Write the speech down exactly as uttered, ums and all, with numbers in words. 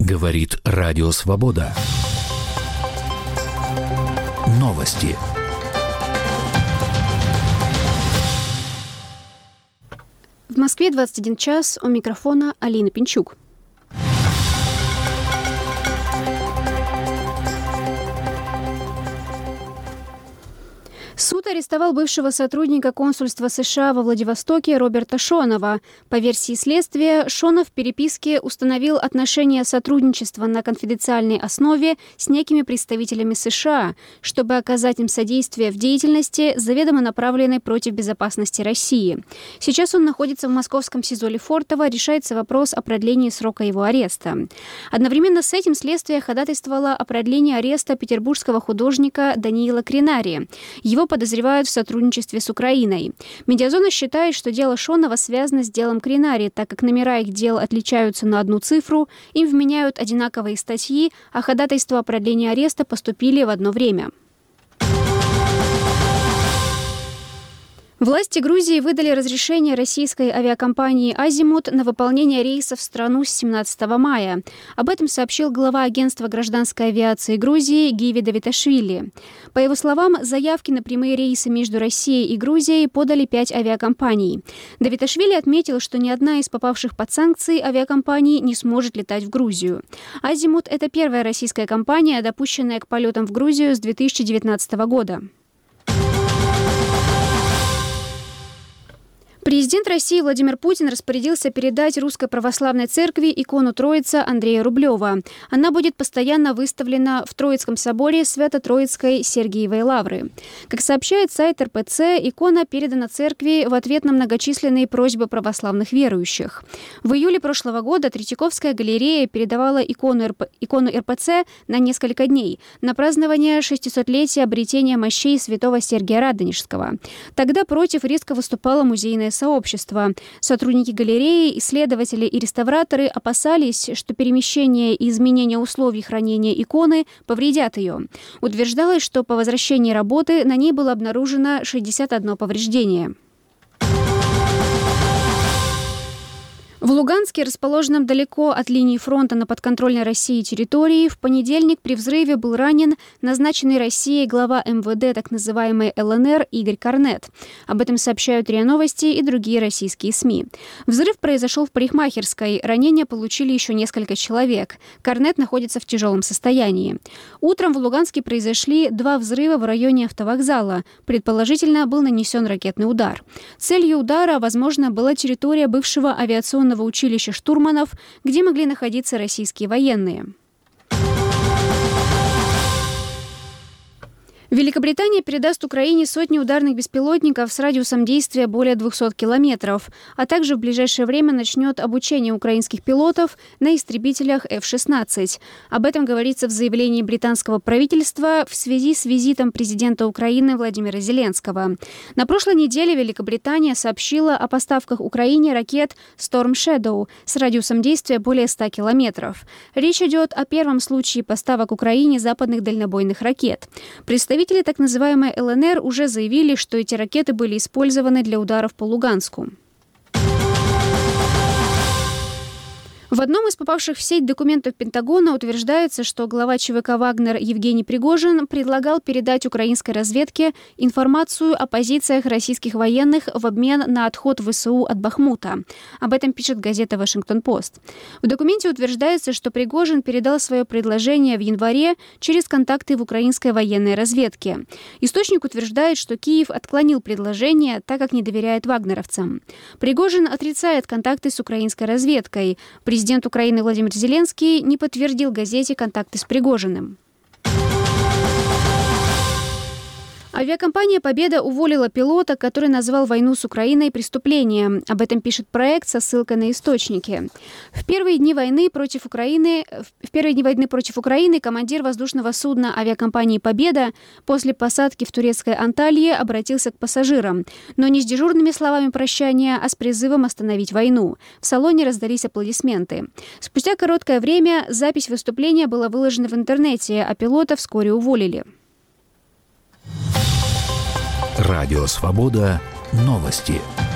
Говорит Радио Свобода. Новости. В Москве двадцать один час, у микрофона Алина Пинчук. Суд арестовал бывшего сотрудника консульства США во Владивостоке Роберта Шонова. По версии следствия, Шонов в переписке установил отношения сотрудничества на конфиденциальной основе с некими представителями США, чтобы оказать им содействие в деятельности, заведомо направленной против безопасности России. Сейчас он находится в московском СИЗО Лефортово, решается вопрос о продлении срока его ареста. Одновременно с этим следствие ходатайствовало о продлении ареста петербургского художника Даниила Кринари. Его подозревают в сотрудничестве с Украиной. Медиазона считает, что дело Шонова связано с делом Кринари, так как номера их дел отличаются на одну цифру, им вменяют одинаковые статьи, а ходатайства о продлении ареста поступили в одно время. Власти Грузии выдали разрешение российской авиакомпании «Азимут» на выполнение рейсов в страну с семнадцатого мая. Об этом сообщил глава агентства гражданской авиации Грузии Гиви Давиташвили. По его словам, заявки на прямые рейсы между Россией и Грузией подали пять авиакомпаний. Давиташвили отметил, что ни одна из попавших под санкции авиакомпаний не сможет летать в Грузию. «Азимут» — это первая российская компания, допущенная к полетам в Грузию с две тысячи девятнадцатого года. Президент России Владимир Путин распорядился передать Русской Православной Церкви икону Троица Андрея Рублева. Она будет постоянно выставлена в Троицком соборе Свято-Троицкой Сергиевой Лавры. Как сообщает сайт эр пэ цэ, икона передана церкви в ответ на многочисленные просьбы православных верующих. В июле прошлого года Третьяковская галерея передавала икону, эр пэ, икону эр пэ цэ на несколько дней на празднование шестисотлетия обретения мощей святого Сергия Радонежского. Тогда против резко выступало музейное сообщество. Сотрудники галереи, исследователи и реставраторы опасались, что перемещение и изменение условий хранения иконы повредят ее. Утверждалось, что по возвращении работы на ней было обнаружено шестьдесят одно повреждение. В Луганске, расположенном далеко от линии фронта на подконтрольной России территории, в понедельник при взрыве был ранен назначенный Россией глава эм вэ дэ так называемой эл эн эр Игорь Корнет. Об этом сообщают РИА Новости и другие российские СМИ. Взрыв произошел в парикмахерской. Ранения получили еще несколько человек. Корнет находится в тяжелом состоянии. Утром в Луганске произошли два взрыва в районе автовокзала. Предположительно, был нанесен ракетный удар. Целью удара, возможно, была территория бывшего авиационного училища штурманов, где могли находиться российские военные. Великобритания передаст Украине сотни ударных беспилотников с радиусом действия более двухсот километров, а также в ближайшее время начнет обучение украинских пилотов на истребителях эф шестнадцать. Об этом говорится в заявлении британского правительства в связи с визитом президента Украины Владимира Зеленского. На прошлой неделе Великобритания сообщила о поставках Украине ракет Storm Shadow с радиусом действия более ста километров. Речь идет о первом случае поставок Украине западных дальнобойных ракет. Представители Представители так называемой эл эн эр уже заявили, что эти ракеты были использованы для ударов по Луганску. В одном из попавших в сеть документов Пентагона утверждается, что глава че вэ ка «Вагнер» Евгений Пригожин предлагал передать украинской разведке информацию о позициях российских военных в обмен на отход вэ эс у от Бахмута. Об этом пишет газета «Вашингтон-Пост». В документе утверждается, что Пригожин передал свое предложение в январе через контакты в украинской военной разведке. Источник утверждает, что Киев отклонил предложение, так как не доверяет вагнеровцам. Пригожин отрицает контакты с украинской разведкой. Президент Украины Владимир Зеленский не подтвердил газете контакты с Пригожиным. Авиакомпания «Победа» уволила пилота, который назвал войну с Украиной преступлением. Об этом пишет проект со ссылкой на источники. В первые дни войны против Украины, в первые дни войны против Украины командир воздушного судна авиакомпании «Победа» после посадки в турецкой Анталье обратился к пассажирам, но не с дежурными словами прощания, а с призывом остановить войну. В салоне раздались аплодисменты. Спустя короткое время запись выступления была выложена в интернете, а пилота вскоре уволили. Радио Свобода. Новости.